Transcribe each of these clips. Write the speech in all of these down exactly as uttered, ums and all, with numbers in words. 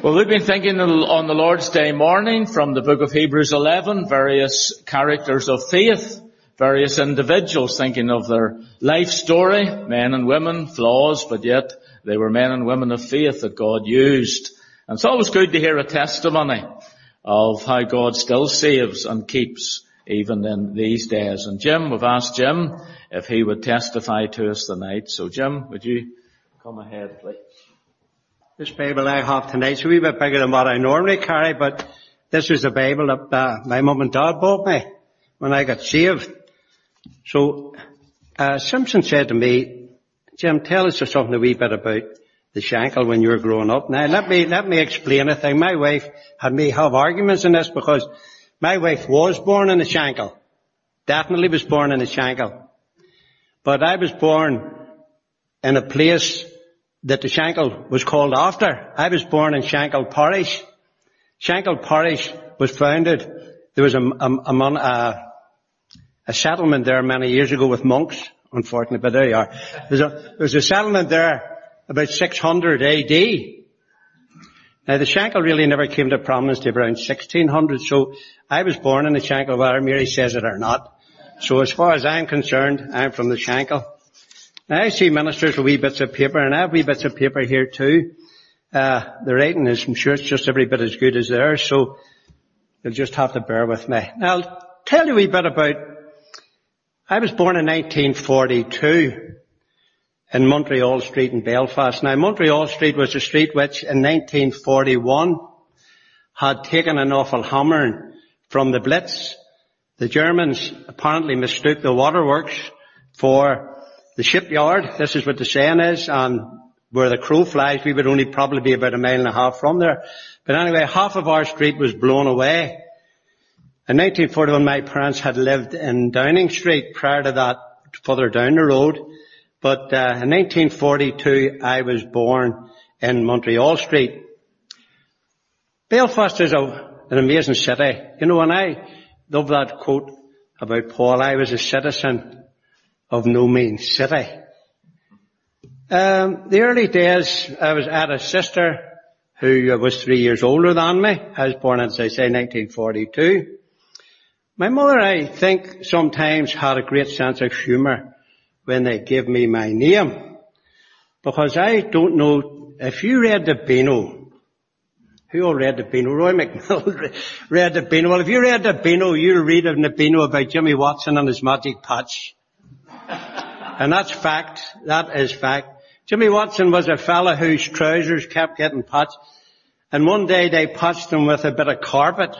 Well, we've been thinking on the Lord's Day morning from the book of Hebrews eleven, various characters of faith, various individuals, thinking of their life story, men and women, flaws, but yet they were men and women of faith that God used. And it's always good to hear a testimony of how God still saves and keeps even in these days. And Jim, we've asked Jim if he would testify to us tonight. So Jim, would you come ahead, please? This Bible I have tonight is a wee bit bigger than what I normally carry, but this is the Bible that uh, my mum and dad bought me when I got saved. So, uh, Simpson said to me, Jim, tell us something a wee bit about the Shankill when you were growing up. Now, let me, let me explain a thing. My wife had me have arguments in this because my wife was born in the Shankill. Definitely was born in the Shankill. But I was born in a place that the Shankill was called after. I was born in Shankill Parish. Shankill Parish was founded, there was a, a, a, a, a settlement there many years ago with monks, unfortunately, but there you are. There's a, there was a settlement there about six hundred A D. Now the Shankill really never came to prominence till around sixteen hundred, so I was born in the Shankill, whether Mary says it or not. So as far as I'm concerned, I'm from the Shankill. Now I see ministers with wee bits of paper, and I have wee bits of paper here too. Uh, the writing is, I'm sure it's just every bit as good as theirs, so you'll just have to bear with me. Now I'll tell you a wee bit about, I was born in nineteen forty-two in Montreal Street in Belfast. Now Montreal Street was a street which in nineteen forty-one had taken an awful hammering from the Blitz. The Germans apparently mistook the waterworks for the shipyard. This is what the saying is, and where the crow flies, we would only probably be about a mile and a half from there. But anyway, half of our street was blown away. In nineteen forty-one, my parents had lived in Downing Street. Prior to that, further down the road. But uh, in nineteen forty-two, I was born in Montreal Street. Belfast is a, an amazing city. You know, and I love that quote about Paul, I was a citizen of no mean city. Um, the early days, I was at a sister who was three years older than me. I was born, as I say, nineteen forty-two. My mother, I think, sometimes had a great sense of humour when they gave me my name. Because I don't know, if you read the Beano, who all read the Beano? Roy McMillan read the Beano. Well, if you read the Beano, you'll read in the Beano about Jimmy Watson and his magic patch. And that's fact. That is fact. Jimmy Watson was a fella whose trousers kept getting patched. And one day they patched him with a bit of carpet.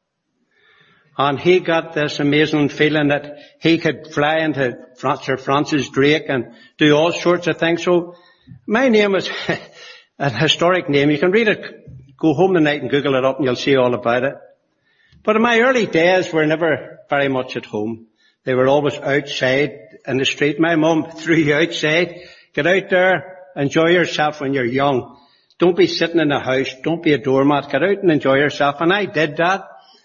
And he got this amazing feeling that he could fly into Sir Francis Drake and do all sorts of things. So my name is a historic name. You can read it, go home tonight and Google it up and you'll see all about it. But in my early days were never very much at home. They were always outside in the street. My mum threw you outside. Get out there, enjoy yourself when you're young. Don't be sitting in the house. Don't be a doormat. Get out and enjoy yourself. And I did that.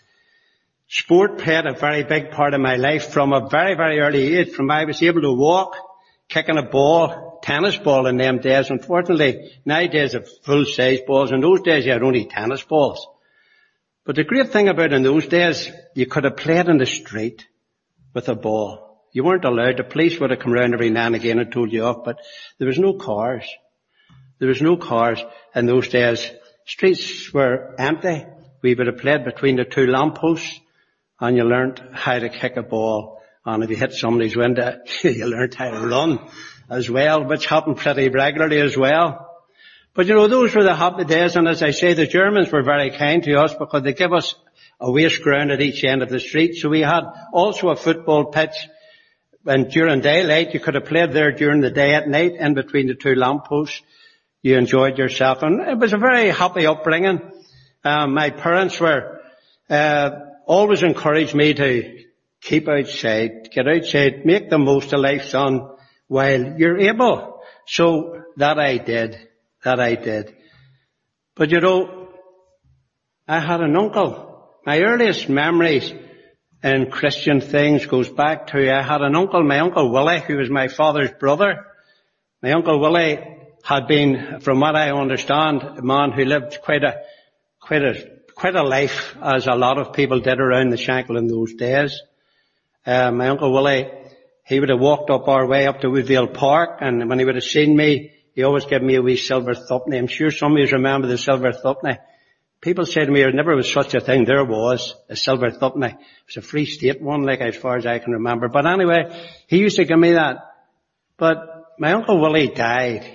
Sport played a very big part of my life from a very, very early age. From I was able to walk, kicking a ball, tennis ball in them days. Unfortunately, nowadays have full-size balls. In those days you had only tennis balls. But the great thing about in those days, you could have played in the street with a ball. You weren't allowed. The police would have come round every now and again and told you off, but there was no cars. There was no cars in those days. Streets were empty. We would have played between the two lampposts, and you learnt how to kick a ball. And if you hit somebody's window, you learnt how to run as well, which happened pretty regularly as well. But you know, those were the happy days, and as I say, the Germans were very kind to us because they gave us a waste ground at each end of the street. So we had also a football pitch. And during daylight, you could have played there during the day at night, in between the two lampposts. You enjoyed yourself. And it was a very happy upbringing. Um, my parents were, uh, always encouraged me to keep outside, get outside, make the most of life, son, while you're able. So that I did. That I did. But you know, I had an uncle. My earliest memories in Christian things goes back to, I had an uncle, my Uncle Willie, who was my father's brother. My Uncle Willie had been, from what I understand, a man who lived quite a, quite a, quite a life, as a lot of people did around the Shankill in those days. Uh, my Uncle Willie, he would have walked up our way up to Woodville Park, and when he would have seen me, he always gave me a wee silver thuppenny. I'm sure some of you remember the silver thuppenny. People say to me, there never was such a thing. There was a silver thuppenny. It was a Free State one, like as far as I can remember. But anyway, he used to give me that. But my Uncle Willie died.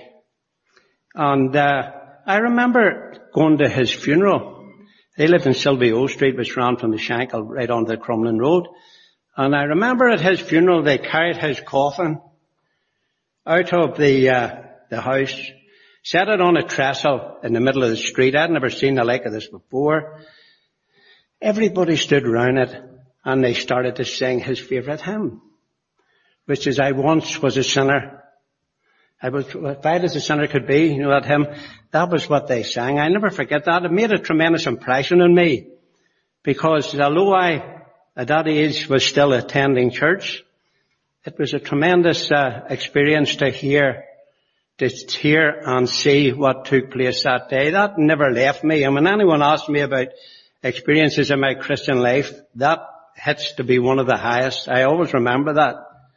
And uh, I remember going to his funeral. They lived in Sylvie O Street, which ran from the Shankill right onto the Crumlin Road. And I remember at his funeral, they carried his coffin out of the uh, the house, set it on a trestle in the middle of the street. I'd never seen the like of this before. Everybody stood around it, and they started to sing his favourite hymn, which is, I once was a sinner. I was bad as a sinner could be, you know that hymn. That was what they sang. I never forget that. It made a tremendous impression on me, because although I, at that age, was still attending church, it was a tremendous uh, experience to hear, to hear and see what took place that day. That never left me. And when anyone asks me about experiences in my Christian life, that hits to be one of the highest. I always remember that.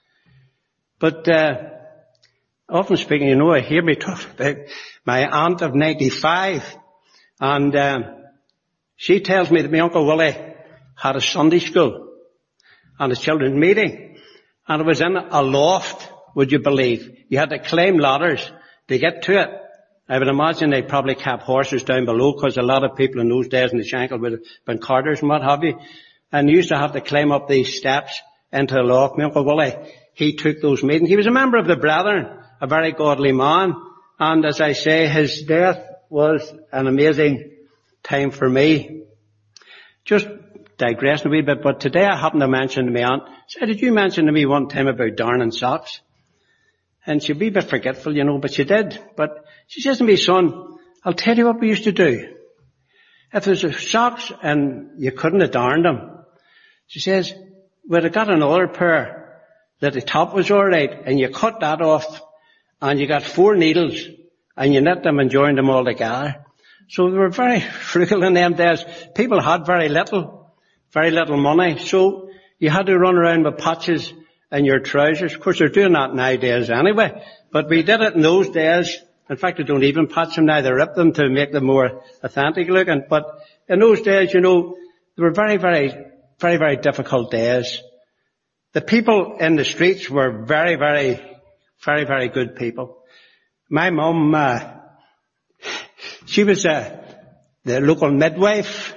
But uh, often speaking, you know, I hear me talk about my aunt of ninety-five, and um, she tells me that my Uncle Willie had a Sunday school and a children's meeting, and it was in a loft, would you believe? You had to climb ladders to get to it. I would imagine they probably kept horses down below, because a lot of people in those days in the Shankill would have been carters and what have you, and you used to have to climb up these steps into the loft. My Uncle Willie, he took those meetings. He was a member of the Brethren, a very godly man, and as I say, his death was an amazing time for me. Just digressing a wee bit, but today I happened to mention to my aunt, said, did you mention to me one time about darning socks? And she'd be a bit forgetful, you know, but she did. But she says to me, son, I'll tell you what we used to do. If there's socks and you couldn't have darned them, she says, we'd have got another pair that the top was alright, and you cut that off, and you got four needles, and you knit them and joined them all together. So they were very frugal in them days. People had very little, very little money, so you had to run around with patches in your trousers. Of course, they're doing that nowadays anyway, but we did it in those days. In fact, they don't even patch them now. They rip them to make them more authentic looking. But in those days, you know, they were very, very, very, very difficult days. The people in the streets were very, very, very, very good people. My mum, uh, she was uh, the local midwife.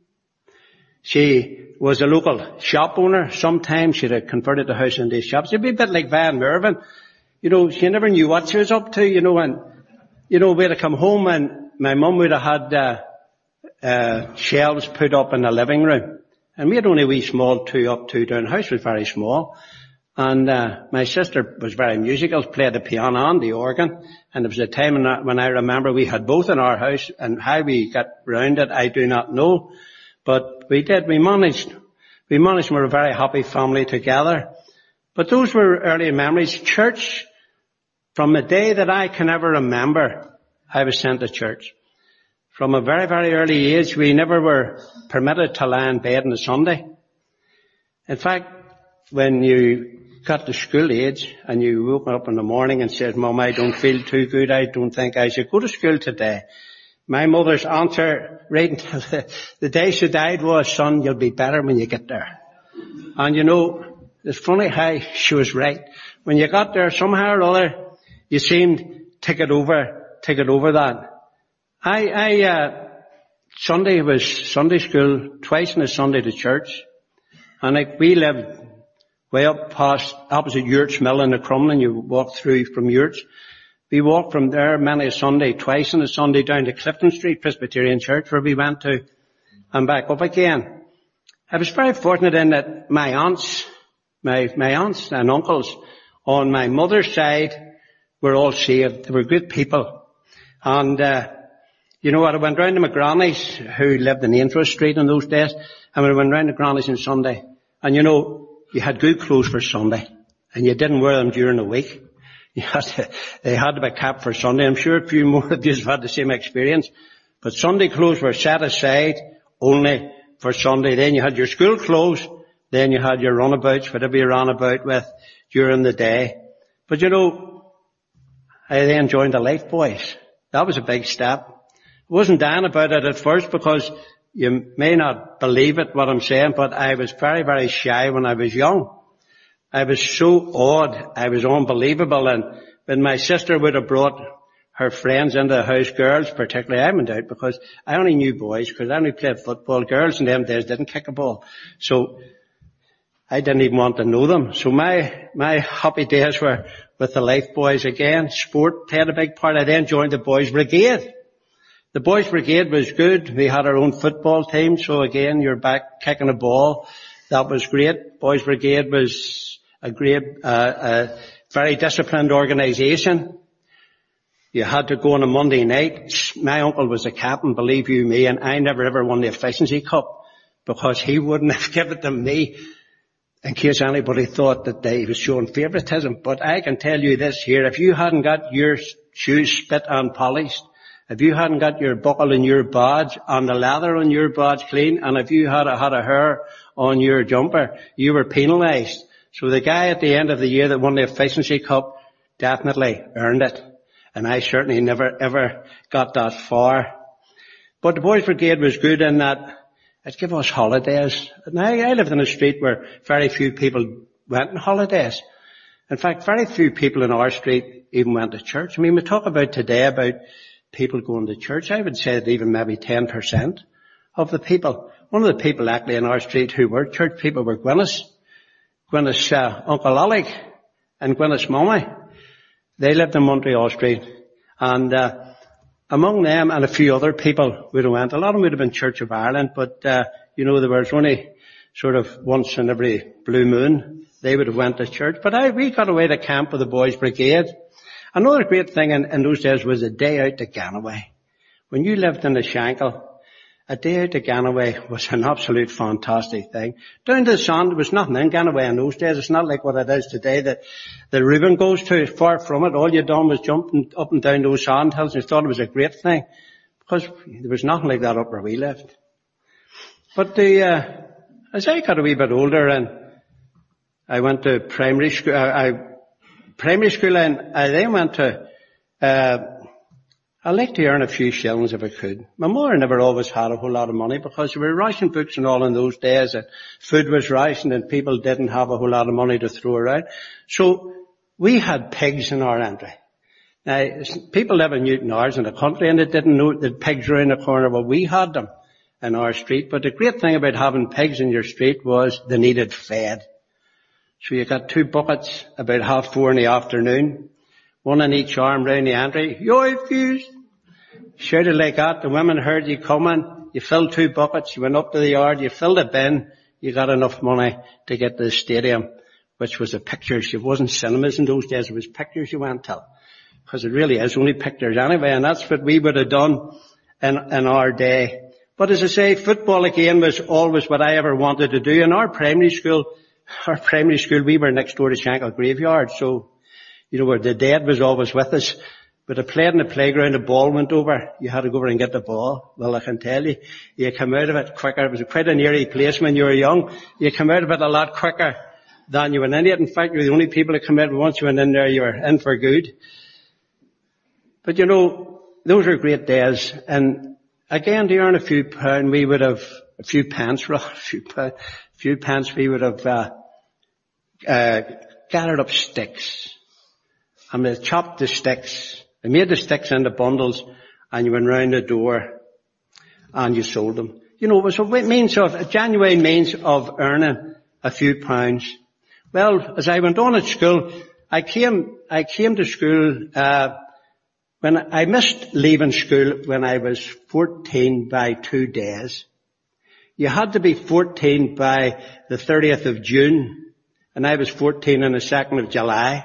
She was a local shop owner. Sometimes she'd have converted the house into a shop. She'd be a bit like Van Mervyn. You know, she never knew what she was up to, you know, and, you know, we'd have come home and my mum would have had, uh, uh, shelves put up in the living room. And we had only a wee small two up, two down. The house was very small. And, uh, my sister was very musical, played the piano and the organ. And there was a time when I, when I remember we had both in our house, and how we got round it, I do not know. But we did, we managed, we managed, we were a very happy family together. But those were early memories. Church, from the day that I can ever remember, I was sent to church. From a very, very early age, we never were permitted to lie in bed on a Sunday. In fact, when you got to school age and you woke up in the morning and said, Mum, I don't feel too good, I don't think I should go to school today, my mother's answer right until the, the day she died was, son, you'll be better when you get there. And you know, it's funny how she was right. When you got there, somehow or other, you seemed to get over, to get over that. I, I, uh, Sunday was Sunday school, twice on a Sunday to church. And like, we lived way up past, opposite Yurt's Mill in the Crumlin. You walk through from Yurt's. We walked from there many a Sunday, twice on a Sunday down to Clifton Street Presbyterian Church, where we went to, and back up again. I was very fortunate in that my aunts, my, my aunts and uncles on my mother's side were all saved. They were good people. And, uh, you know what, I went round to my grannies, who lived in Ainsworth Street in those days, and I went round to grannies on Sunday. And you know, you had good clothes for Sunday, and you didn't wear them during the week. You had to, they had to be kept for Sunday. I'm sure a few more of you have had the same experience. But Sunday clothes were set aside only for Sunday. Then you had your school clothes. Then you had your runabouts, whatever you ran about with during the day. But you know, I then joined the Life Boys. That was a big step. I wasn't down about it at first because you may not believe it, what I'm saying, but I was very, very shy when I was young. I was so odd. I was unbelievable. And when my sister would have brought her friends into the house, girls particularly, I went out because I only knew boys because I only played football. Girls in them days didn't kick a ball. So I didn't even want to know them. So my, my happy days were with the Life Boys again. Sport played a big part. I then joined the Boys Brigade. The Boys Brigade was good. We had our own football team. So again, you're back kicking a ball. That was great. Boys Brigade was a great, uh, a very disciplined organisation. You had to go on a Monday night. My uncle was a captain, believe you me, and I never ever won the Efficiency Cup because he wouldn't have given it to me in case anybody thought that he was showing favouritism. But I can tell you this here, if you hadn't got your shoes spit and polished, if you hadn't got your buckle and your badge and the leather on your badge clean, and if you had a, had a hair on your jumper, you were penalised. So the guy at the end of the year that won the Efficiency Cup definitely earned it. And I certainly never ever got that far. But the Boys Brigade was good in that it gave us holidays. Now, I lived in a street where very few people went on holidays. In fact, very few people in our street even went to church. I mean, we talk about today about people going to church. I would say that even maybe ten percent of the people. One of the people actually in our street who were church people were Gwyneth's. Gwyneth's uh, Uncle Alec and Gwyneth's Mummy. They lived in Montreal Street. And uh, among them and a few other people would have went. A lot of them would have been Church of Ireland, but, uh, you know, there was only sort of once in every blue moon they would have went to church. But I, we got away to camp with the Boys Brigade. Another great thing in, in those days was a day out to Ganaway. When you lived in the Shankill, a day out to Ganaway was an absolute fantastic thing. Down to the sand, there was nothing in Ganaway in those days. It's not like what it is today that the Reuben goes to. Far from it. All you done was jumping up and down those sand hills and you thought it was a great thing. Because there was nothing like that up where we lived. But the, uh, as I got a wee bit older and I went to primary school, uh, I, primary school and I then went to, uh, I like to earn a few shillings if I could. My mother never always had a whole lot of money because there were ration books and all in those days and food was rationed and people didn't have a whole lot of money to throw around. So we had pigs in our entry. Now, people live in Newton Ours in the country and they didn't know that pigs were in the corner. Well, we had them in our street. But the great thing about having pigs in your street was they needed fed. So you got two buckets about half four in the afternoon. One in each arm round the entry. Yo, fuse! Shouted like that. The women heard you coming. You filled two buckets. You went up to the yard. You filled a bin. You got enough money to get to the stadium, which was the pictures. It wasn't cinemas in those days. It was pictures you went to. Because it really is only pictures anyway. And that's what we would have done in, in our day. But as I say, football again was always what I ever wanted to do. In our primary school, our primary school, we were next door to Shankill Graveyard. So, you know, where the dead was always with us. But I played in the playground, a ball went over. You had to go over and get the ball. Well, I can tell you, you come out of it quicker. It was quite an eerie place when you were young. You come out of it a lot quicker than you went in it. In fact, you were the only people that come out. Once you went in there, you were in for good. But you know, those were great days. And again, to earn a few pounds, we would have, a few pence, rather, a few, a few pence, we would have, uh, uh, gathered up sticks. And they chopped the sticks. They made the sticks into bundles and you went round the door and you sold them. You know, it was a means of, a genuine means of earning a few pounds. Well, as I went on at school, I came, I came to school, uh, when I missed leaving school when I was fourteen by two days. You had to be fourteen by the thirtieth of June and I was fourteen on the second of July.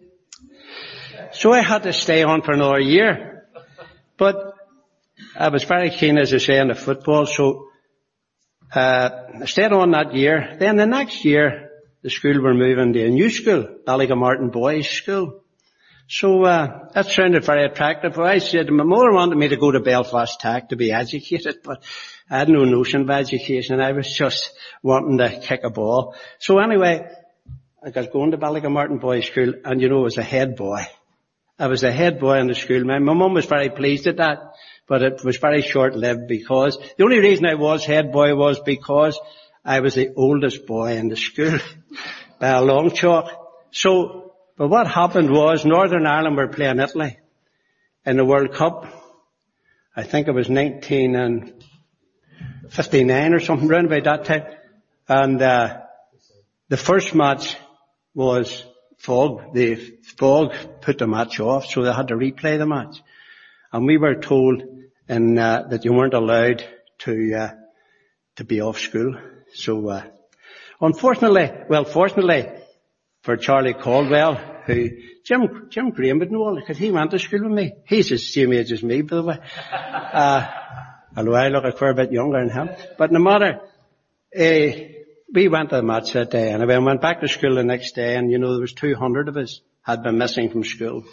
So I had to stay on for another year. But I was very keen, as I say, on the football, so uh I stayed on that year. Then the next year, the school were moving to a new school, Ballygamartin Boys School. So, uh, that sounded very attractive. I said, my mother wanted me to go to Belfast Tech to be educated, but I had no notion of education. I was just wanting to kick a ball. So anyway, I got going to Ballygamartin Boys School, and you know, I was a head boy. I was a head boy in the school. My, my mum was very pleased at that, but it was very short-lived because the only reason I was head boy was because I was the oldest boy in the school by a long chalk. So, but what happened was Northern Ireland were playing Italy in the World Cup. I think it was nineteen fifty-nine or something, around about that time. And, uh, the first match was fog. The fog put the match off, so they had to replay the match. And we were told in, uh, that you weren't allowed to, uh, to be off school. So, uh, unfortunately, well, fortunately for Charlie Caldwell, who, Jim, Jim Graham would know all, because he went to school with me. He's the same age as me, by the way. Uh, although I look a fair bit younger than him. But no matter, uh, we went to the match that day, and I went back to school the next day, and you know, there was two hundred of us had been missing from school.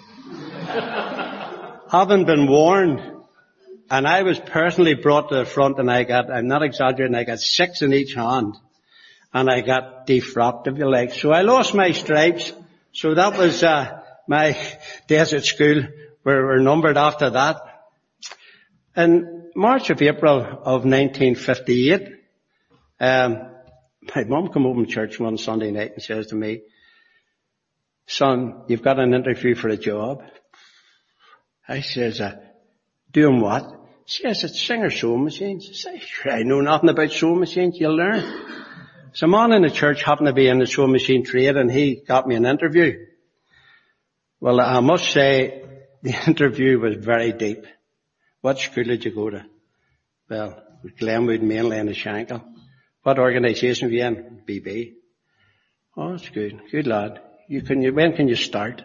Having been warned, and I was personally brought to the front, and I got, I'm not exaggerating, I got six in each hand, and I got defrocked, if you like. So I lost my stripes, so that was, uh, my days at school were, were numbered after that. In March of April of nineteen fifty-eight, um, my mum came home from church one Sunday night and says to me, son, you've got an interview for a job. I says, uh, doing what? She says, it's Singer sewing machines. I say, sure, I know nothing about sewing machines, you'll learn. So a man in the church happened to be in the sewing machine trade, and he got me an interview. Well, I must say, the interview was very deep. What school did you go to? Well, Glenwood mainly in the Shankill. What organisation were you in? B B. Oh, that's good. Good lad. You can, you, when can you start?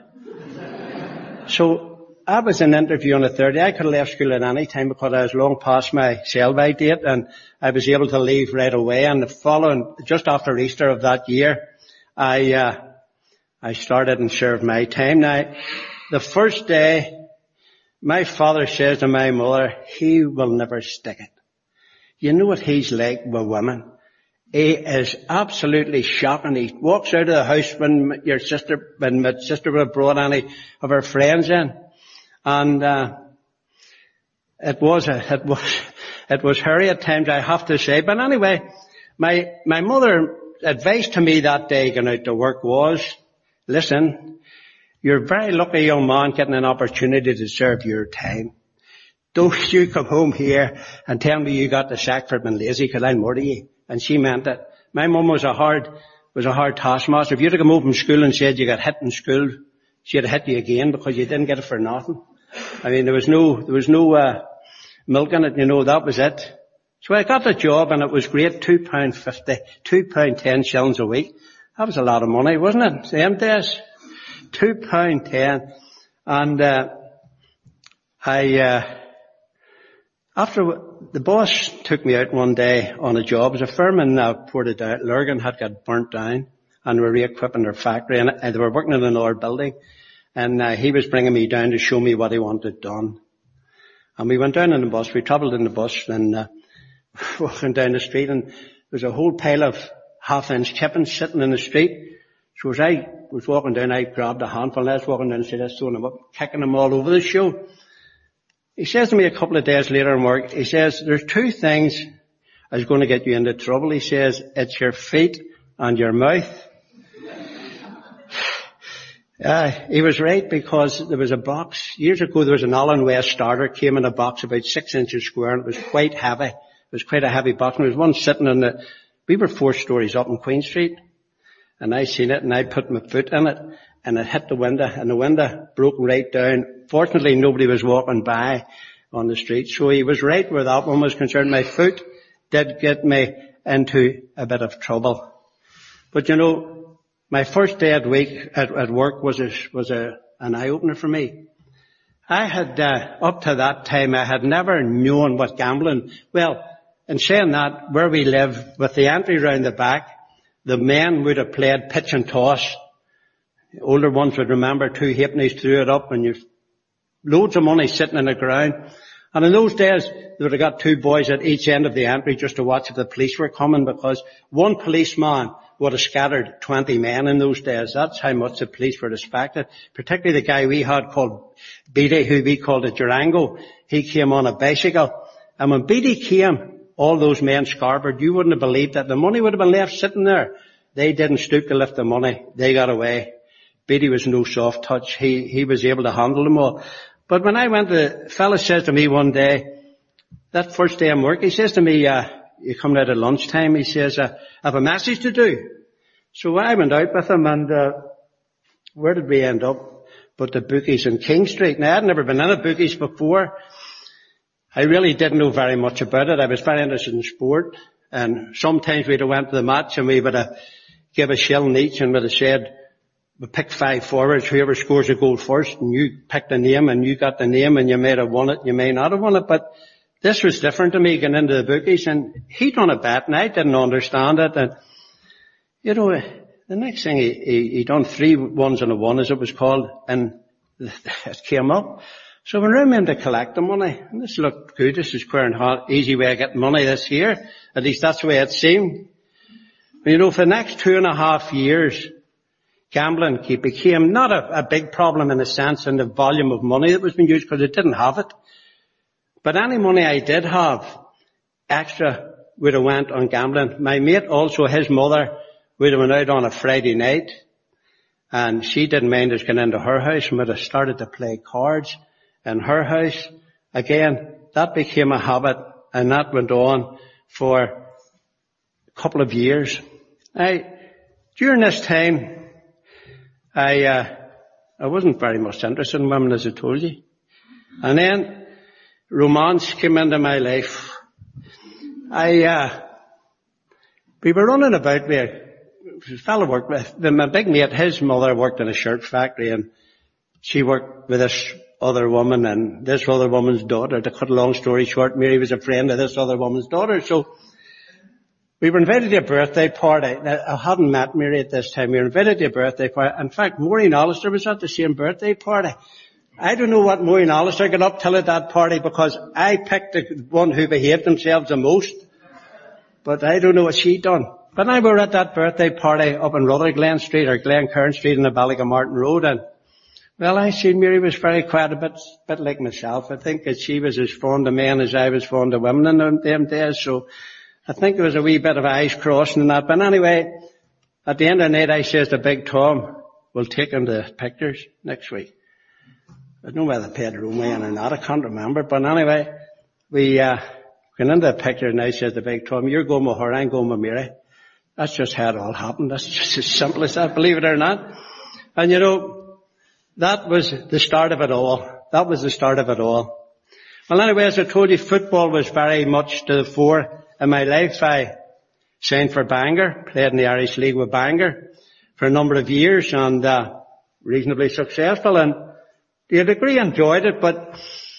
So, I was in an interview on a Thursday. I could have left school at any time because I was long past my sell-by date, and I was able to leave right away. And the following, just after Easter of that year, I, uh, I started and served my time. Now, the first day, my father says to my mother, he will never stick it. You know what he's like with women. He is absolutely shocking. He walks out of the house when your sister, when my sister would have brought any of her friends in. And, uh, it was a, it was, it was hairy at times, I have to say. But anyway, my, my mother advice to me that day going out to work was, listen, you're a very lucky young man getting an opportunity to serve your time. Don't you come home here and tell me you got the sack for being lazy, because I'll murder you. And she meant it. My mum was a hard, was a hard taskmaster. If you'd have come home from school and said you got hit in school, she'd have hit you again because you didn't get it for nothing. I mean, there was no, there was no, uh, milk in it, you know, that was it. So I got the job, and it was great, two pound fifty, two pound ten shillings a week. That was a lot of money, wasn't it? Them days. Two pound ten. And, uh, I, uh, after, the boss took me out one day on a job. It was a firm in uh, Portadown. Lurgan had got burnt down, and were re-equipping their factory, and uh, they were working in another building. And uh, he was bringing me down to show me what he wanted done. And we went down in the bus. We travelled in the bus, and uh, walking down the street, and there was a whole pile of half-inch chippings sitting in the street. So as I was walking down, I grabbed a handful, and I was walking down and said, I was throwing them up, kicking them all over the show. He says to me a couple of days later in work, he says, there's two things that's going to get you into trouble. He says, it's your feet and your mouth. Uh, he was right, because there was a box. Years ago, there was an Allen West starter, came in a box about six inches square, and it was quite heavy. It was quite a heavy box. And there was one sitting in the, we were four stories up in Queen Street. And I seen it, and I put my foot in it, and it hit the window, and the window broke right down. Fortunately, nobody was walking by on the street, so he was right where that one was concerned. My foot did get me into a bit of trouble. But you know, my first day at week, at, at work was a, was a, an eye-opener for me. I had, uh, up to that time, I had never known what gambling, well, in saying that, where we live, with the entry round the back, the men would have played pitch and toss. Older ones would remember two halfpennies threw it up and you've loads of money sitting in the ground. And in those days, they would have got two boys at each end of the entry just to watch if the police were coming, because one policeman would have scattered twenty men in those days. That's how much the police were respected. Particularly the guy we had called Beatty, who we called a Durango. He came on a bicycle. And when Beatty came, all those men scarpered. You wouldn't have believed that. The money would have been left sitting there. They didn't stoop to lift the money. They got away. Beatty was no soft touch. He, he was able to handle them all. But when I went, the fella says to me one day, that first day of work, he says to me, uh, you come out at lunchtime, he says, uh, I have a message to do. So I went out with him and, uh, where did we end up? But the bookies in King Street. Now, I had never been in a bookies before. I really didn't know very much about it. I was very interested in sport. And sometimes we'd have went to the match and we would have give a shilling each and would have said, we picked five forwards, whoever scores a goal first, and you picked a name and you got the name and you may have won it, you may not have won it, but this was different to me getting into the bookies, and he done a bet and I didn't understand it, and you know, the next thing he, he, he done three ones and a one as it was called, and it came up. So when I ran in to collect the money, and this looked good, this is quite an easy way of getting money this year, at least that's the way it seemed. But, you know, for the next two and a half years, gambling became not a, a big problem in the sense and the volume of money that was being used, because it didn't have it. But any money I did have, extra would have went on gambling. My mate also, his mother, would have went out on a Friday night, and she didn't mind us getting into her house and would have started to play cards in her house. Again, that became a habit, and that went on for a couple of years. I, during this time, I, uh, I wasn't very much interested in women, as I told you. And then romance came into my life. I, uh, we were running about where a fellow worked with, my big mate, his mother worked in a shirt factory, and she worked with this other woman and this other woman's daughter. To cut a long story short, Mary was a friend of this other woman's daughter. So we were invited to a birthday party. Now, I hadn't met Mary at this time. We were invited to a birthday party. In fact, Maureen Hollister was at the same birthday party. I don't know what Maureen Hollister got up till at that party, because I picked the one who behaved themselves the most. But I don't know what she done. But now we were at that birthday party up in Rutherglen Street or Glencairn Street in the Ballygamartin Road, and well, I seen Mary was very quiet, a bit, bit like myself. I think that she was as fond of men as I was fond of women in them, them days, so I think there was a wee bit of eyes crossing and that. But anyway, at the end of the night, I says to Big Tom, we'll take him to pictures next week. I don't know whether they paid Roman or not, I can't remember. But anyway, we uh went into the picture and I said to Big Tom, you're going with her, I'm going with Mary. That's just how it all happened. That's just as simple as that, believe it or not. And you know, that was the start of it all. That was the start of it all. Well, anyway, as I told you, football was very much to the fore in my life. I signed for Bangor, played in the Irish League with Bangor for a number of years, and uh, reasonably successful. And to a degree enjoyed it, but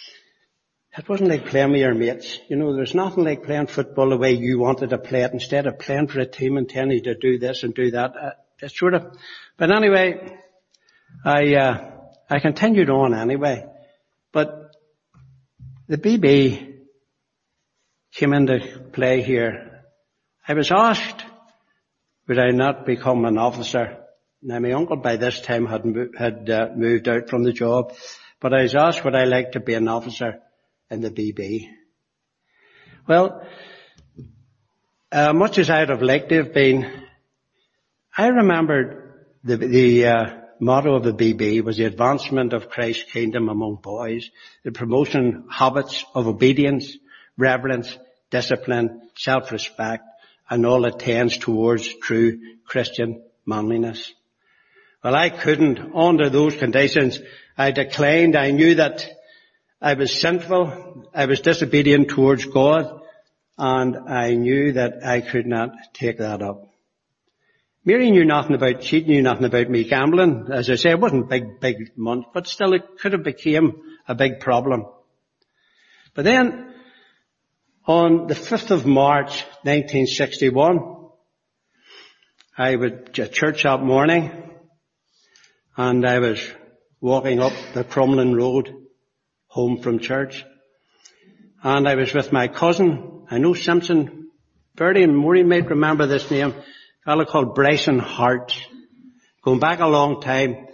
it wasn't like playing with your mates. You know, there's nothing like playing football the way you wanted to play it, instead of playing for a team and telling you to do this and do that. Uh, it's sort of, but anyway, I, uh, I continued on anyway. But the B B came into play here. I was asked, would I not become an officer? Now, my uncle by this time had, mo- had uh, moved out from the job, but I was asked would I like to be an officer in the B B. Well, uh, much as I'd have liked to have been, I remembered the, the uh, motto of the B B was the advancement of Christ's kingdom among boys, the promotion habits of obedience, reverence, discipline, self-respect, and all that tends towards true Christian manliness. Well, I couldn't, under those conditions, I declined. I knew that I was sinful, I was disobedient towards God, and I knew that I could not take that up. Mary knew nothing about, she knew nothing about me gambling. As I say, it wasn't big, big month, but still it could have become a big problem. But then, on the fifth of March, nineteen sixty-one, I was at church that morning, and I was walking up the Crumlin Road home from church, and I was with my cousin. I know Simpson, Bertie and Maureen might remember this name, a fellow called Bryson Hart, going back a long time.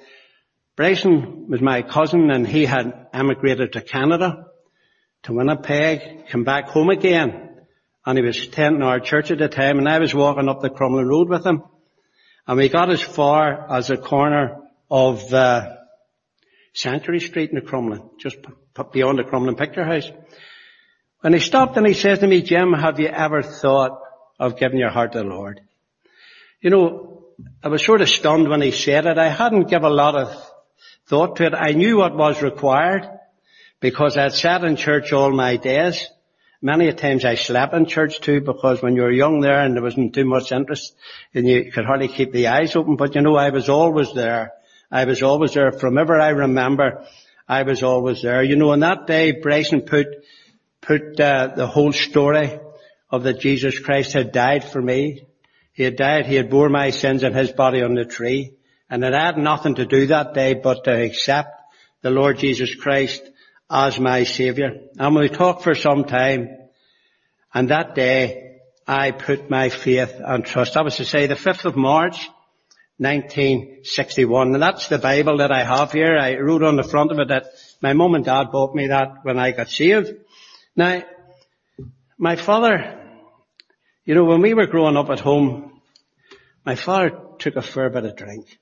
Bryson was my cousin, and he had emigrated to Canada, to Winnipeg, come back home again, and he was attending our church at the time, and I was walking up the Crumlin Road with him, and we got as far as the corner of uh, Century Street in the Crumlin, just beyond the Crumlin Picture House. And he stopped and he says to me, Jim, have you ever thought of giving your heart to the Lord? You know, I was sort of stunned when he said it. I hadn't given a lot of thought to it. I knew what was required because I'd sat in church all my days. Many a times I slept in church too, because when you were young there and there wasn't too much interest and you could hardly keep the eyes open. But you know, I was always there. I was always there. From ever I remember, I was always there. You know, on that day, Bryson put, put, uh, the whole story of that Jesus Christ had died for me. He had died. He had bore my sins in his body on the tree. And it had nothing to do that day but to accept the Lord Jesus Christ as my Saviour. And we talked for some time, and that day I put my faith and trust. That was to say the fifth of March, nineteen sixty-one. And that's the Bible that I have here. I wrote on the front of it that my mum and dad bought me that when I got saved. Now, my father, you know, when we were growing up at home, my father took a fair bit of drink.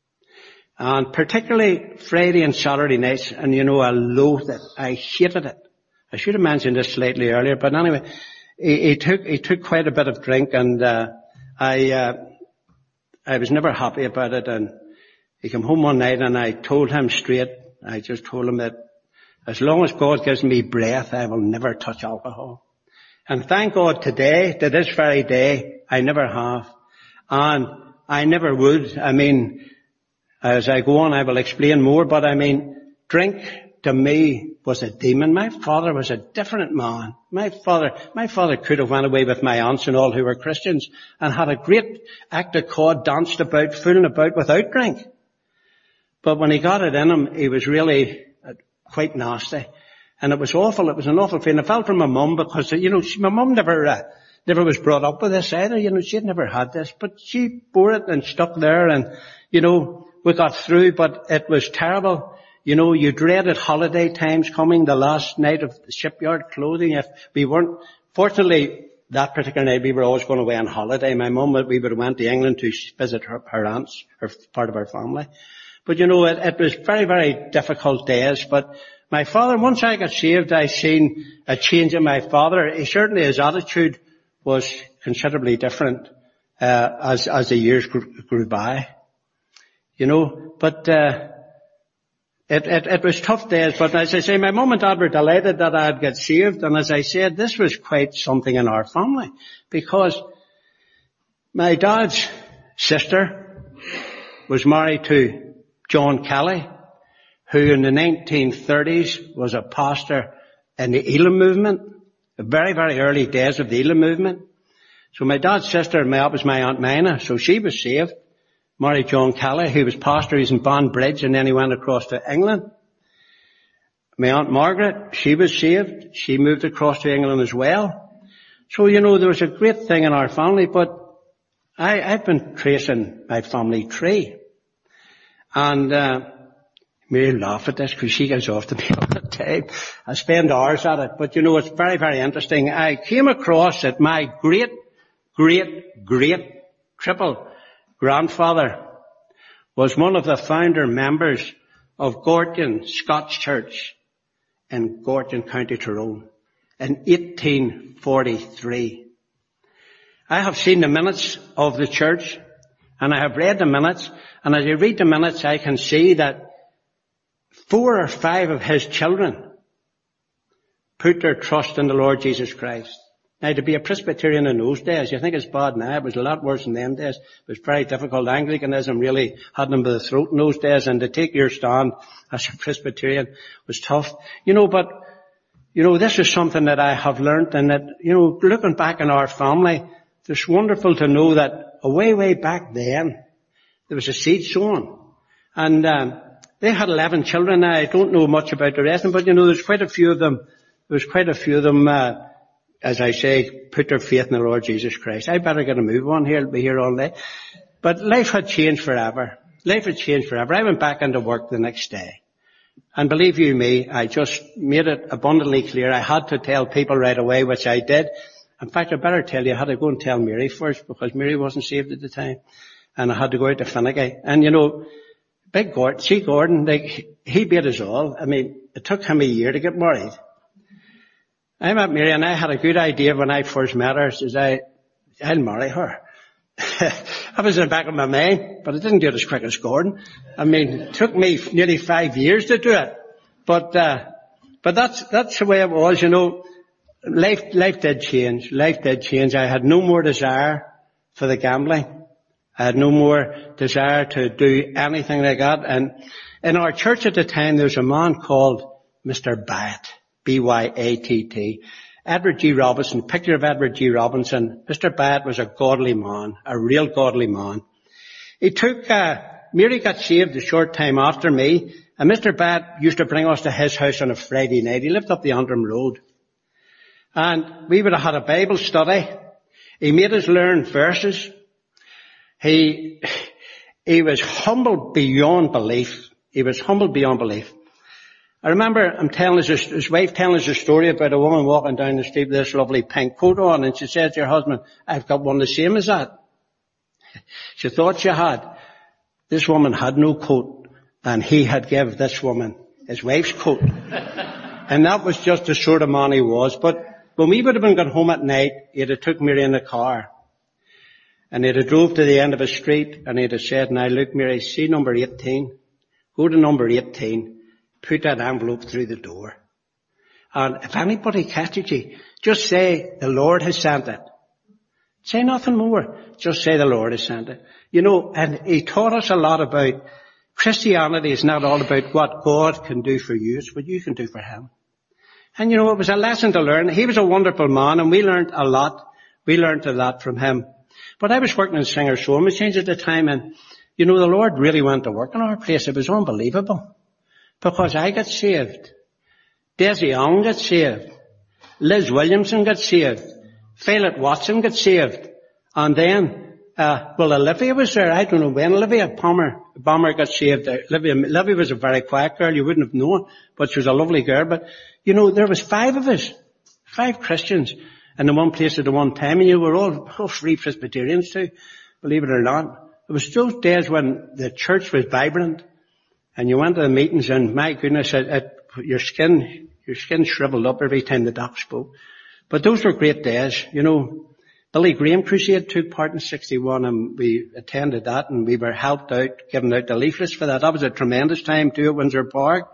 And particularly Friday and Saturday nights, and you know, I loathed it. I hated it. I should have mentioned this slightly earlier, but anyway, he, he took, he took quite a bit of drink, and, uh, I, uh, I was never happy about it. And he came home one night and I told him straight, I just told him that as long as God gives me breath, I will never touch alcohol. And thank God today, to this very day, I never have. And I never would. I mean, as I go on, I will explain more, but I mean, drink to me was a demon. My father was a different man. My father, my father could have went away with my aunts and all who were Christians and had a great act of God, danced about, fooling about without drink. But when he got it in him, he was really quite nasty. And it was awful. It was an awful feeling. I felt from my mum because, you know, she, my mum never, uh, never was brought up with this either. You know, she had never had this, but she bore it and stuck there, and, you know, we got through, but it was terrible. You know, you dreaded holiday times coming, the last night of the shipyard clothing. If we weren't, fortunately, that particular night we were always going away on holiday. My mum, we would have went to England to visit her, her aunts, her part of her family. But you know, it, it was very, very difficult days. But my father, once I got saved, I seen a change in my father. He, certainly his attitude was considerably different, uh, as, as the years grew, grew by. You know, but, uh, it, it, it was tough days, but as I say, my mum and dad were delighted that I had got saved, and as I said, this was quite something in our family, because my dad's sister was married to John Kelly, who in the nineteen thirties was a pastor in the Elam movement, the very, very early days of the Elam movement. So my dad's sister, my, was my Aunt Mina, so she was saved. Married John Kelly, who was pastor. He's in Banbridge, and then he went across to England. My Aunt Margaret, she was saved. She moved across to England as well. So, you know, there was a great thing in our family, but I, I've been tracing my family tree. And, uh, Mary laugh at this because she goes off to me all the time. I spend hours at it, but you know, it's very, very interesting. I came across that my great, great, great triple grandfather was one of the founder members of Gorton Scots Church in Gorton, County Tyrone in eighteen forty-three. I have seen the minutes of the church, and I have read the minutes, and as I read the minutes I can see that four or five of his children put their trust in the Lord Jesus Christ. Now, to be a Presbyterian in those days, you think it's bad now. It was a lot worse in them days. It was very difficult. Anglicanism really had them by the throat in those days, and to take your stand as a Presbyterian was tough. You know, but, you know, this is something that I have learnt, and that, you know, looking back in our family, it's wonderful to know that way, way back then, there was a seed sown. And um, they had eleven children. Now, I don't know much about the rest of them, but you know, there's quite a few of them, there's quite a few of them, uh, as I say, put their faith in the Lord Jesus Christ. I better get a move on here, I'll be here all day. But life had changed forever. Life had changed forever. I went back into work the next day. And believe you me, I just made it abundantly clear. I had to tell people right away, which I did. In fact, I better tell you, I had to go and tell Mary first, because Mary wasn't saved at the time. And I had to go out to Finnegan. And you know, Big Gordon, see Gordon, like, he beat us all. I mean, it took him a year to get married. I met Mary and I had a good idea when I first met her. Says I, I'll marry her. I was in the back of my mind, but I didn't do it as quick as Gordon. I mean, it took me nearly five years to do it. But, uh, but that's, that's the way it was, you know. Life, life did change. Life did change. I had no more desire for the gambling. I had no more desire to do anything like that. And in our church at the time, there was a man called Mister Batt. B Y A T T. Edward G. Robinson, picture of Edward G. Robinson. Mister Batt was a godly man, a real godly man. He took, uh, Mary got saved a short time after me, and Mister Batt used to bring us to his house on a Friday night. He lived up the Antrim Road. And we would have had a Bible study. He made us learn verses. He, he was humble beyond belief. He was humble beyond belief. I remember I'm telling his, his wife telling us a story about a woman walking down the street with this lovely pink coat on, and she said to her husband, I've got one the same as that. She thought she had. This woman had no coat, and he had given this woman his wife's coat. And that was just the sort of man he was. But when we would have been going home at night, he'd have took Mary in the car. And he'd have drove to the end of a street, and he'd have said, now look Mary, see number eighteen. Go to number eighteen. Put that envelope through the door. And if anybody catches you, just say, the Lord has sent it. Say nothing more. Just say the Lord has sent it. You know, and he taught us a lot about Christianity is not all about what God can do for you, it's what you can do for him. And you know, it was a lesson to learn. He was a wonderful man, and we learned a lot. We learned a lot from him. But I was working in Singer Sewing Machines at the time, and you know, the Lord really went to work in our place. It was unbelievable. Because I got saved. Desi Young got saved. Liz Williamson got saved. Philip Watson got saved. And then, uh, well, Olivia was there. I don't know when Olivia Palmer, Palmer got saved. Olivia, Olivia was a very quiet girl. You wouldn't have known, but she was a lovely girl. But, you know, there was five of us. Five Christians in the one place at the one time. And you were all, all free Presbyterians too, believe it or not. It was those days when the church was vibrant. And you went to the meetings, and my goodness, it, it, your skin, your skin shriveled up every time the doc spoke. But those were great days. You know, Billy Graham Crusade took part in sixty-one, and we attended that, and we were helped out, giving out the leaflets for that. That was a tremendous time too at Windsor Park.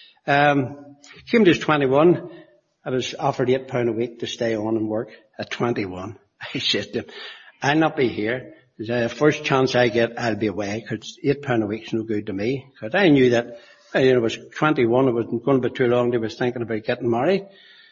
Um, came to twenty-one, I was offered eight pound a week to stay on and work at twenty-one. I said to him, I'll not be here. The first chance I get, I'll be away, because eight pound a week's no good to me. Because I knew that, you know, I was twenty-one, it wasn't going to be too long, they was thinking about getting married.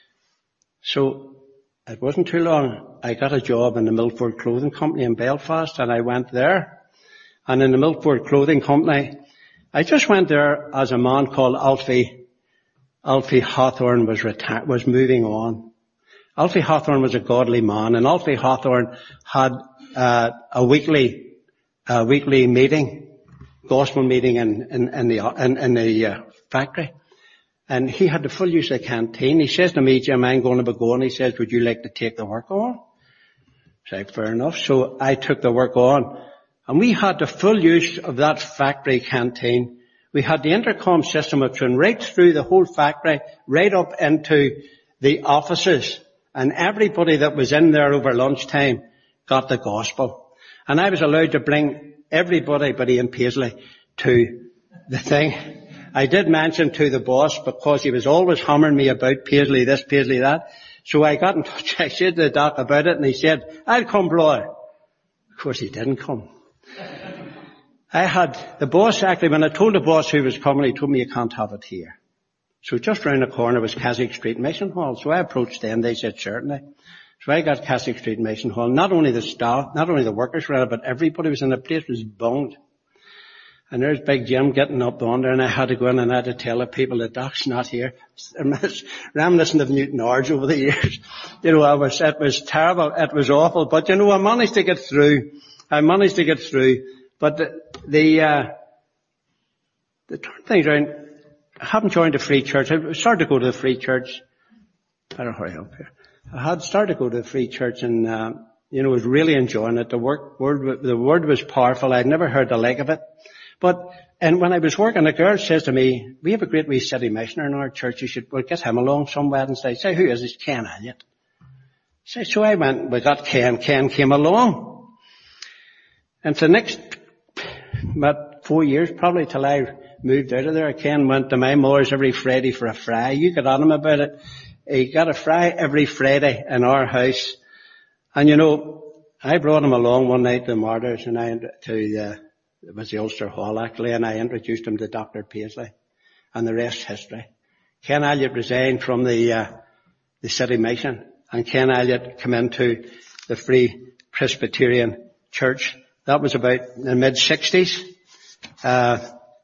So, it wasn't too long, I got a job in the Milford Clothing Company in Belfast, and I went there. And in the Milford Clothing Company, I just went there as a man called Alfie, Alfie Hawthorne was reti- was moving on. Alfie Hawthorne was a godly man, and Alfie Hawthorne had Uh, a weekly, a weekly meeting, gospel meeting in, in, in the, in, in the uh, factory. And he had the full use of the canteen. He says to me, Jim, I'm going to be going. He says, would you like to take the work on? I said, fair enough. So I took the work on. And we had the full use of that factory canteen. We had the intercom system which went right through the whole factory, right up into the offices. And everybody that was in there over lunchtime got the gospel. And I was allowed to bring everybody but Ian Paisley to the thing. I did mention to the boss, because he was always hammering me about Paisley this, Paisley that. So I got in touch, I said to the doc about it, and he said, I'll come, brother. Of course he didn't come. I had, the boss actually, when I told the boss who was coming, he told me you can't have it here. So just round the corner was Keswick Street Mission Hall. So I approached them, they said certainly. So I got Keswick Street Mission Hall. Not only the staff, not only the workers were in it, but everybody was in the place was bunged. And there's Big Jim getting up under, and I had to go in and I had to tell the people that Doc's not here. I'm reminiscent of Newton Ards over the years. You know, I was, it was terrible, it was awful, but you know, I managed to get through. I managed to get through. But the, the, uh, the turn things around, I haven't joined a free church. I started to go to the free church. Better hurry up here. I had started to go to the free church and, uh, you know, was really enjoying it. The work, word, the word was powerful. I'd never heard the like of it. But, and when I was working, a girl says to me, we have a great wee city missioner in our church. You should, we'll get him along some Wednesday. I say, who is this? Ken Elliott. Say, so I went, we got Ken. Ken came along. And for the next, about four years, probably till I moved out of there, Ken went to my mother's every Friday for a fry. You get on him about it. He got a fry every Friday in our house. And you know, I brought him along one night to the Martyrs and I, to, uh, it was the Ulster Hall actually, and I introduced him to Doctor Paisley, and the rest history. Ken Elliott resigned from the uh, the city mission, and Ken Elliott came into the Free Presbyterian Church. That was about in the mid sixties. Uh,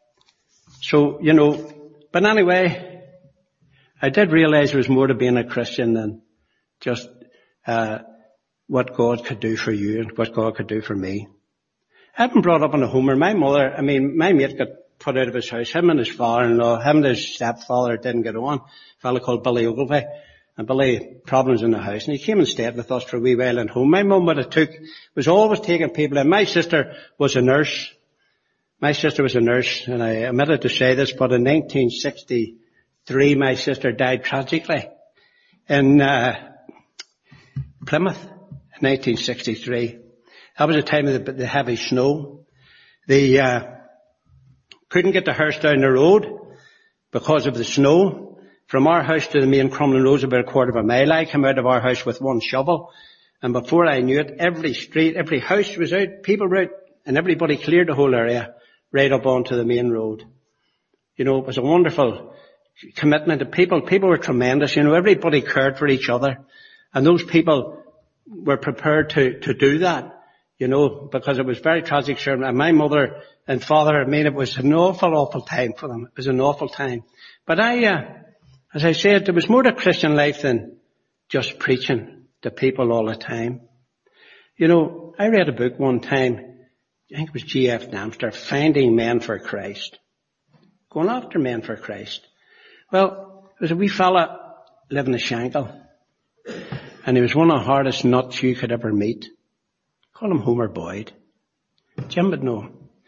so you know, but anyway, I did realise there was more to being a Christian than just uh, what God could do for you and what God could do for me. I've been brought up in a Homer. My mother, I mean, my mate got put out of his house. Him and his father-in-law, him and his stepfather didn't get on. A fellow called Billy Ogilvie. And Billy, problems in the house. And he came and stayed with us for a wee while at home. My mum would have took, was always taking people in. My sister was a nurse. My sister was a nurse. And I omitted to say this, but in nineteen sixty-three, my sister died tragically in, uh, Plymouth in nineteen sixty-three. That was the time of the, the heavy snow. They uh, couldn't get the hearse down the road because of the snow. From our house to the main Crumlin Road was about a quarter of a mile. I came out of our house with one shovel. And before I knew it, every street, every house was out, people were out, and everybody cleared the whole area right up onto the main road. You know, it was a wonderful commitment to people. People were tremendous. You know, everybody cared for each other. And those people were prepared to, to do that. You know, because it was very tragic, sure. And my mother and father, I mean, it was an awful, awful time for them. It was an awful time. But I, uh, as I said, there was more to Christian life than just preaching to people all the time. You know, I read a book one time, I think it was G F Dempster, Finding Men for Christ. Going after men for Christ. Well, there was a wee fella living in Shankill. And he was one of the hardest nuts you could ever meet. Call him Homer Boyd. Jim would know.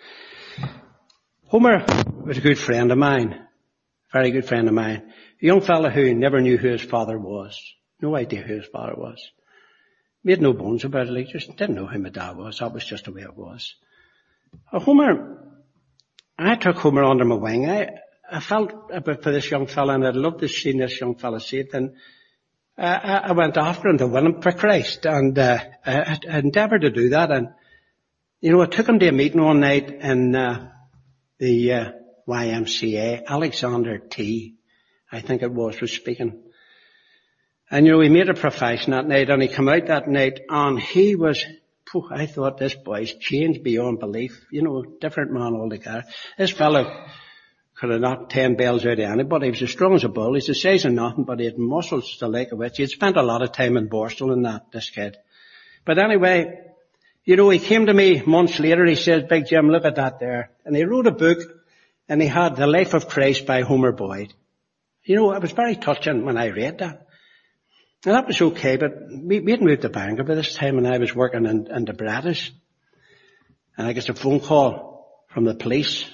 Homer was a good friend of mine. Very good friend of mine. A young fella who never knew who his father was. No idea who his father was. Made no bones about it. He just didn't know who my dad was. That was just the way it was. Uh, Homer, I took Homer under my wing. I, I felt a bit for this young fella, and I'd love to see this young fella see it. And uh, I, I went after him to win him for Christ. And uh, I, I endeavoured to do that. And, you know, I took him to a meeting one night in uh, the uh, Y M C A. Alexander T, I think it was, was speaking. And, you know, he made a profession that night, and he came out that night, and he was, phew, I thought this boy's changed beyond belief. You know, different man altogether. This fellow could have knocked ten bells out of anybody. He was as strong as a bull. He's the size of nothing, but he had muscles the like of which. He had spent a lot of time in Borstal and that, this kid. But anyway, you know, he came to me months later. He says, Big Jim, look at that there. And he wrote a book, and he had The Life of Christ by Homer Boyd. You know, it was very touching when I read that. And that was okay, but we, we had moved to Bangor by this time, and I was working in, in the Bratis. And I get a phone call from the police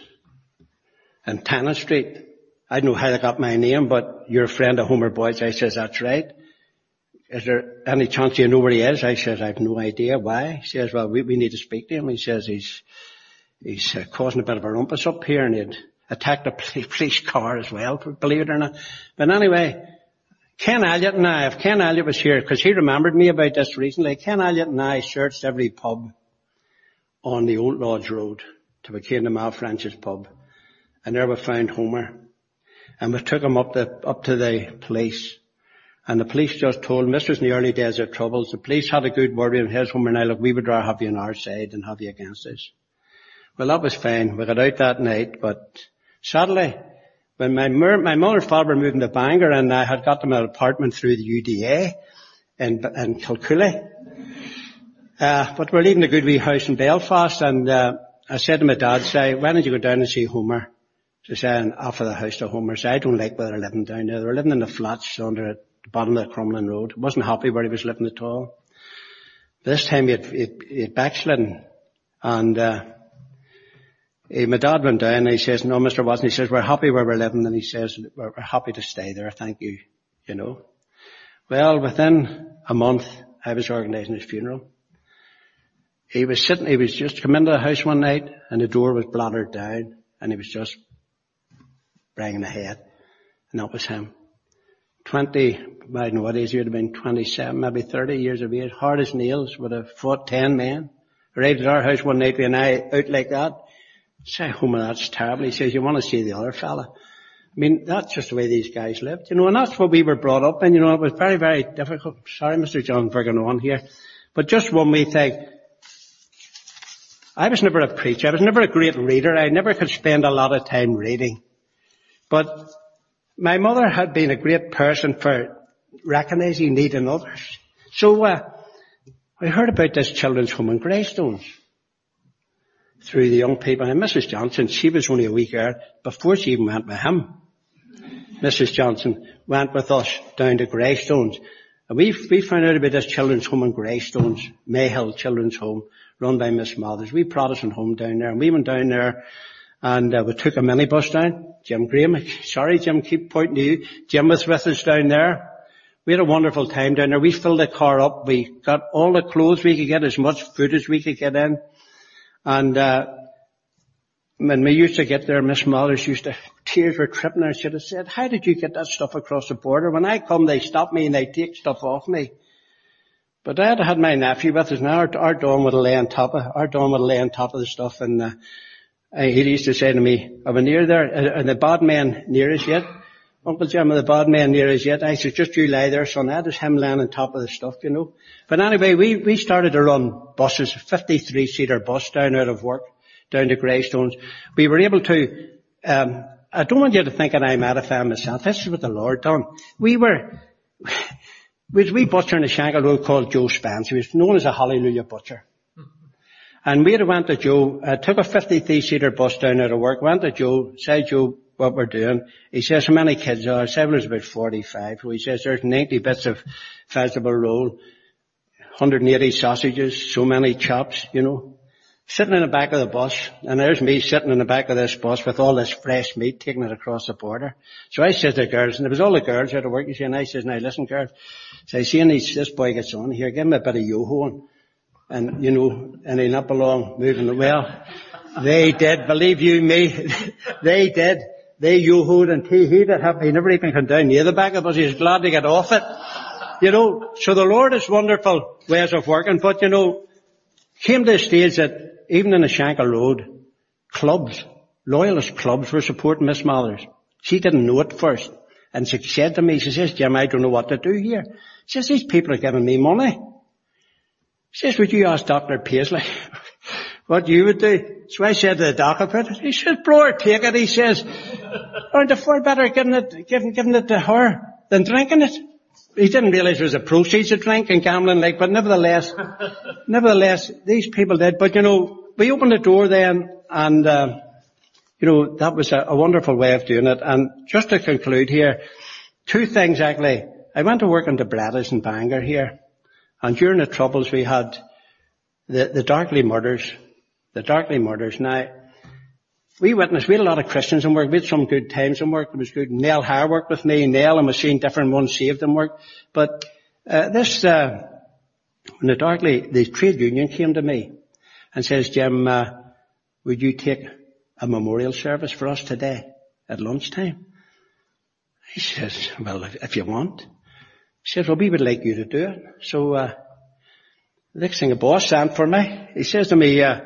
in Tennant Street. I don't know how they got my name, but you're a friend of Homer Boyd's. I says, that's right. Is there any chance you know where he is? I says, I have no idea. Why? He says, well, we, we need to speak to him. He says he's, he's uh, causing a bit of a rumpus up here, and he'd attacked a police car as well, believe it or not. But anyway, Ken Elliott and I, if Ken Elliott was here, because he remembered me about this recently, Ken Elliott and I searched every pub on the Old Lodge Road till we came to Malfranch's pub. And there we found Homer. And we took him up the, up to the police. And the police just told him, this was in the early days of troubles. The police had a good word with him. Here's Homer and I, look, we would rather have you on our side than have you against us. Well, that was fine. We got out that night, but sadly, when my, mer- my mother and father were moving to Bangor and I had got them an apartment through the U D A in, in Kilcooley. Uh, but we're leaving a good wee house in Belfast, and uh, I said to my dad, say, why don't you go down and see Homer? So saying, offer the house to Homer. So I don't like where they're living down there. They were living in the flats under the bottom of the Crumlin Road. Wasn't happy where he was living at all. This time he had, he had, he had backslidden. And uh, he, my dad went down and he says, no, Mister Watson, he says, we're happy where we're living. And he says, we're, we're happy to stay there. Thank you. You know. Well, within a month, I was organising his funeral. He was sitting, he was just come into the house one night and the door was blattered down and he was just banging ahead. And that was him. Twenty, I don't know what age he would have been, twenty-seven, maybe thirty years of age, hard as nails, would have fought ten men. Arrived at our house one night with an eye out like that. Say, Homer, that's terrible. He says, you want to see the other fella? I mean, that's just the way these guys lived, you know, and that's what we were brought up in, you know, it was very, very difficult. Sorry, Mister John, for going on here. But just one wee thing. I was never a preacher. I was never a great reader. I never could spend a lot of time reading. But my mother had been a great person for recognising need in others. So uh, I heard about this children's home in Greystones through the young people. And Missus Johnson, she was only a wee girl before she even went with him. Missus Johnson went with us down to Greystones. And we we found out about this children's home in Greystones, Mayhill Children's Home, run by Miss Mathers. We Protestant home down there. And we went down there and uh, we took a minibus down. Jim Graham, sorry Jim, keep pointing to you. Jim was with us down there. We had a wonderful time down there. We filled the car up. We got all the clothes we could get, as much food as we could get in. And uh when we used to get there, Miss Mathers used to, tears were tripping her. She'd have said, how did you get that stuff across the border? When I come, they stop me and they take stuff off me. But I had had my nephew with us now. Our, our Don would lay on top of, our Don would lay on top of the stuff. And uh, he used to say to me, are we near there? Are the bad men near us yet? Uncle Jim, are the bad men near us yet? I said, just you lie there, son. That is him laying on top of the stuff, you know. But anyway, we, we started to run buses, a fifty-three seater bus down out of work, down to Greystones. We were able to, um, I don't want you to think that I'm edifying myself. This is what the Lord done. We were, we was a wee butcher in the Shankill Road called Joe Spence. He was known as a Hallelujah butcher. And we had went to Joe, uh, took a fifty-three seater bus down out of work, went to Joe, said, Joe, what we're doing. He says, how many kids are there? I said, there's about forty-five. So he says, there's ninety bits of vegetable roll, one hundred eighty sausages, so many chops, you know. Sitting in the back of the bus, and there's me sitting in the back of this bus with all this fresh meat, taking it across the border. So I said to the girls, and there was all the girls out of work, you see, and I says, now listen girls, so I see, and this boy gets on here, give him a bit of yo-hoing. And, you know, and he'll not belong moving. Well, they did, believe you me, they did. They yo-hoed and tee-heed it. He never even come down near the back of us. He was glad to get off it. You know, so the Lord has wonderful ways of working, but you know, came to a stage that even in the Shankill Road, clubs, loyalist clubs were supporting Miss Mathers. She didn't know it first. And she said to me, she says, Jim, I don't know what to do here. She says, these people are giving me money. She says, would you ask Doctor Paisley what you would do? So I said to the doc about it. He says, bro, her, take it. He says, aren't they far better giving it, giving, giving it to her than drinking it? He didn't realise there was a proceeds of drink and gambling, like, but nevertheless, nevertheless, these people did. But you know, we opened the door then, and uh, you know, that was a, a wonderful way of doing it. And just to conclude here, two things actually. I went to work in the Brettas in Bangor here, and during the Troubles we had the, the Darkley murders, the Darkley murders. Now, we witnessed, we had a lot of Christians in work. We had some good times in work. It was good. Nell Hare worked with me, Nell, and we've seen different ones saved in work. But uh, this, uh, when the Darkley, the trade union came to me and says, Jim, uh, would you take a memorial service for us today at lunchtime? He says, well, if, if you want. He says, well, we would like you to do it. So, uh, the next thing, a boss sent for me. He says to me, uh,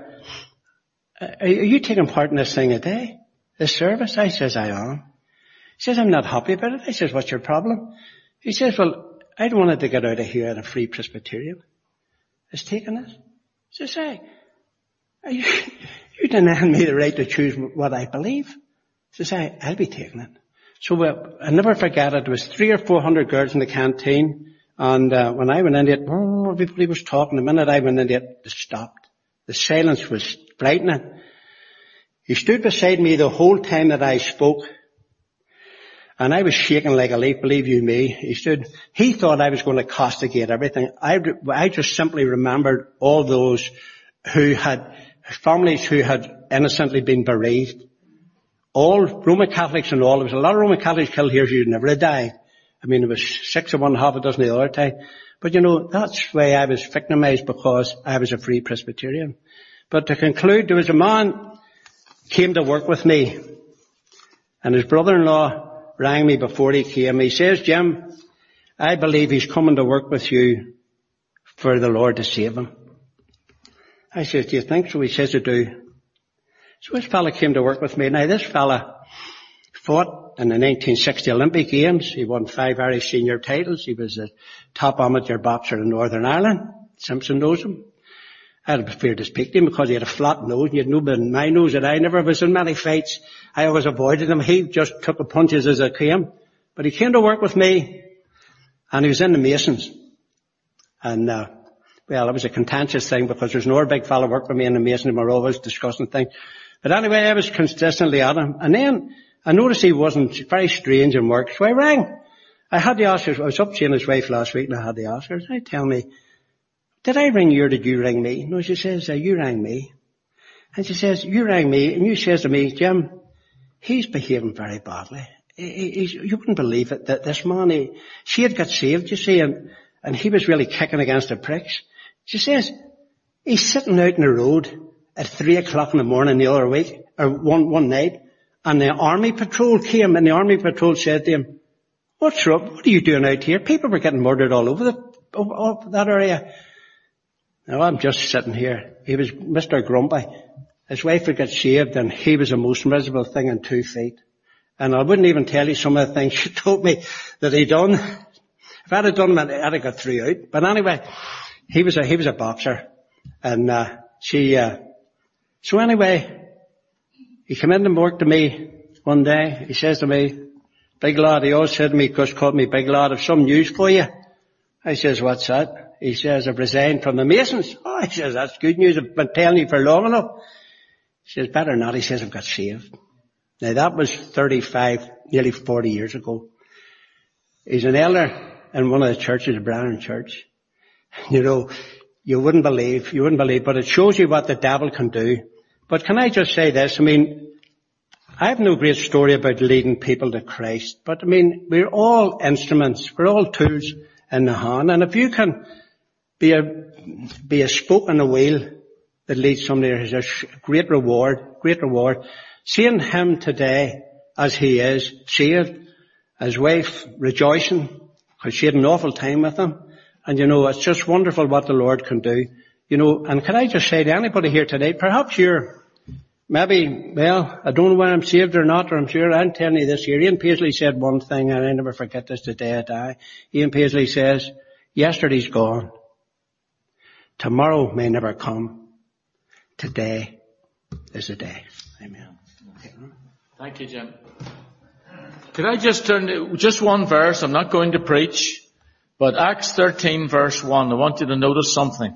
are you taking part in this thing today? This service? I says, I am. He says, I'm not happy about it. I says, what's your problem? He says, well, I wanted to get out of here at a Free Presbyterian. Is taking it. He says, hey, are you, you deny me the right to choose what I believe. She said, I'll be taking it. So we, I never forget it. There was three or four hundred girls in the canteen. And uh, when I went into it, oh, everybody was talking. The minute I went into it, it stopped. The silence was frightening. He stood beside me the whole time that I spoke. And I was shaking like a leaf, believe you me. He stood, he thought I was going to castigate everything. I, I just simply remembered all those who had, families who had innocently been bereaved. All Roman Catholics and all. There was a lot of Roman Catholics killed here who never died. I mean, there was six of one, half a dozen the other time. But you know, that's why I was victimized, because I was a Free Presbyterian. But to conclude, there was a man came to work with me, and his brother-in-law rang me before he came. He says, Jim, I believe he's coming to work with you for the Lord to save him. I says, do you think so? He says, I do. So this fella came to work with me. Now this fella fought in the nineteen sixty Olympic Games. He won five Irish senior titles. He was a top amateur boxer in Northern Ireland. Simpson knows him. I had feared to speak to him because he had a flat nose, and he had no bit in my nose that I never was in many fights. I always avoided him. He just took the punches as they came. But he came to work with me, and he was in the Masons. And, uh, well, it was a contentious thing because there's no big fella worked with me in the Masons, and we were always discussing things. But anyway, I was consistently at him. And then I noticed he wasn't very strange in work, so I rang. I had the Oscars. I was up seeing his wife last week, and I had the Oscars. They tell me, did I ring you or did you ring me? No, she says, uh, you rang me. And she says, you rang me, and you says to me, Jim, he's behaving very badly. He, he's, you wouldn't believe it, that this man, he, she had got saved, you see, and, and he was really kicking against the pricks. She says, he's sitting out in the road at three o'clock in the morning the other week, or one, one night, and the army patrol came, and the army patrol said to him, what's up? What are you doing out here? People were getting murdered all over the, all, all that area. Now I'm just sitting here. He was Mister Grumpy. His wife had got saved, and he was the most miserable thing on two feet. And I wouldn't even tell you some of the things she told me that he done. If I'd have done them, I'd have got through out. But anyway, he was a, he was a boxer. And, uh, she, uh, so anyway, he came in and worked to me one day. He says to me, big lad, he always said to me, because called me big lad, I've some news for you. I says, what's that? He says, I've resigned from the Masons. Oh, he says, that's good news. I've been telling you for long enough. He says, better not. He says, I've got saved. Now that was thirty-five, nearly forty years ago. He's an elder in one of the churches, the Brennan Church. You know, you wouldn't believe, you wouldn't believe, but it shows you what the devil can do. But can I just say this? I mean, I have no great story about leading people to Christ, but I mean, we're all instruments, we're all tools in the hand, and if you can be a, be a spoke on the wheel that leads somebody, there's a great reward, great reward. Seeing him today as he is, saved, his wife rejoicing, because she had an awful time with him, and you know, it's just wonderful what the Lord can do. You know, and can I just say to anybody here today, perhaps you're, maybe, well, I don't know whether I'm saved or not, or I'm sure, I'm telling you this here. Ian Paisley said one thing, and I never forget this the day I die. Ian Paisley says, yesterday's gone. Tomorrow may never come. Today is the day. Amen. Thank you, Jim. Could I just turn to just one verse? I'm not going to preach, but Acts thirteen verse one. I want you to notice something.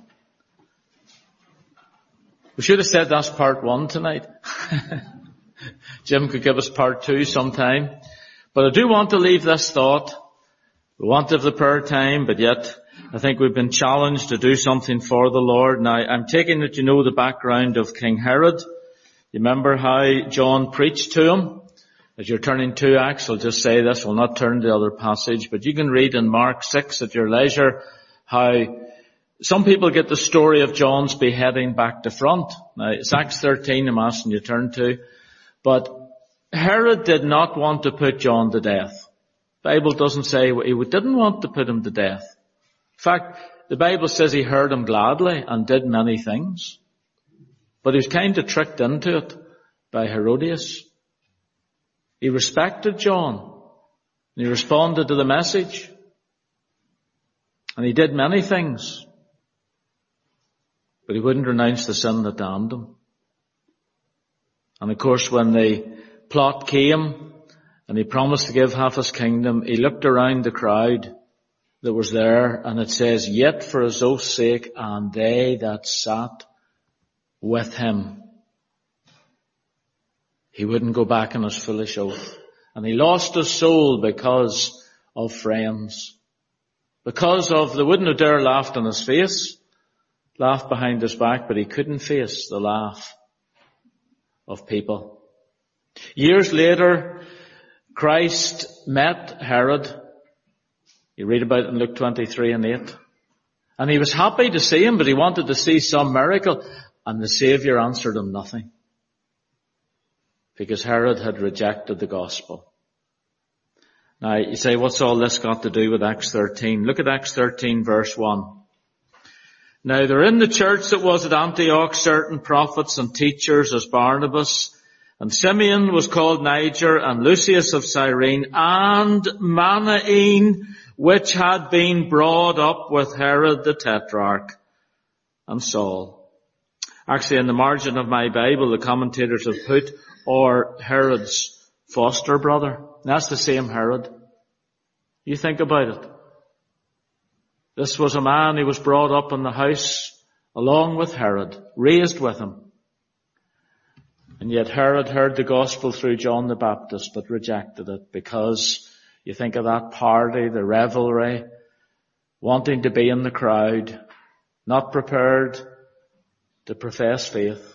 We should have said that's part one tonight. Jim could give us part two sometime. But I do want to leave this thought. We want to have the prayer time, but yet I think we've been challenged to do something for the Lord. Now, I'm taking that you know the background of King Herod. You remember how John preached to him? As you're turning to Acts, I'll just say this. We'll not turn to the other passage, but you can read in Mark six at your leisure how some people get the story of John's beheading back to front. Now, it's Acts thirteen I'm asking you to turn to. But Herod did not want to put John to death. The Bible doesn't say he didn't want to put him to death. In fact, the Bible says he heard him gladly and did many things. But he was kind of tricked into it by Herodias. He respected John. And he responded to the message. And he did many things. But he wouldn't renounce the sin that damned him. And of course, when the plot came and he promised to give half his kingdom, he looked around the crowd that was there, and it says, yet for his oath's sake, and they that sat with him. He wouldn't go back on his foolish oath. And he lost his soul because of friends. Because of, they wouldn't have dare laughed in his face, laughed behind his back, but he couldn't face the laugh of people. Years later, Christ met Herod. You read about it in Luke twenty-three and eight. And he was happy to see him, but he wanted to see some miracle. And the Saviour answered him nothing. Because Herod had rejected the gospel. Now, you say, what's all this got to do with Acts thirteen? Look at Acts thirteen verse one. Now, there in the church that was at Antioch certain prophets and teachers as Barnabas, and Simeon was called Niger, and Lucius of Cyrene, and Manaen, which had been brought up with Herod the Tetrarch, and Saul. Actually, in the margin of my Bible, the commentators have put, or Herod's foster brother. That's the same Herod. You think about it. This was a man who was brought up in the house along with Herod, raised with him. And yet Herod heard the gospel through John the Baptist, but rejected it because you think of that party, the revelry, wanting to be in the crowd, not prepared to profess faith.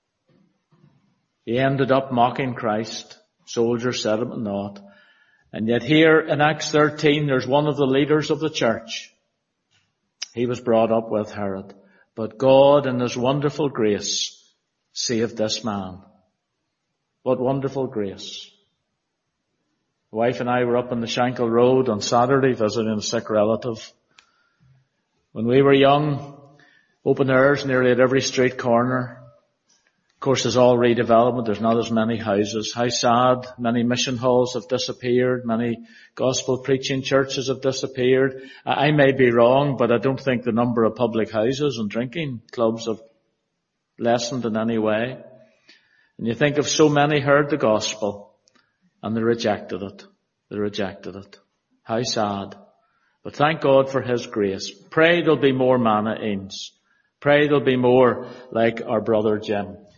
He ended up mocking Christ. Soldiers set him at naught. And yet here in Acts thirteen, there's one of the leaders of the church. He was brought up with Herod. But God in his wonderful grace saved this man. What wonderful grace. The wife and I were up on the Shankill Road on Saturday visiting a sick relative. When we were young, open airs nearly at every street corner. Of course, there's all redevelopment. There's not as many houses. How sad. Many mission halls have disappeared. Many gospel preaching churches have disappeared. I may be wrong, but I don't think the number of public houses and drinking clubs have lessened in any way. And you think of so many heard the gospel and they rejected it. They rejected it. How sad. But thank God for his grace. Pray there'll be more Manaens. Pray there'll be more like our brother Jim.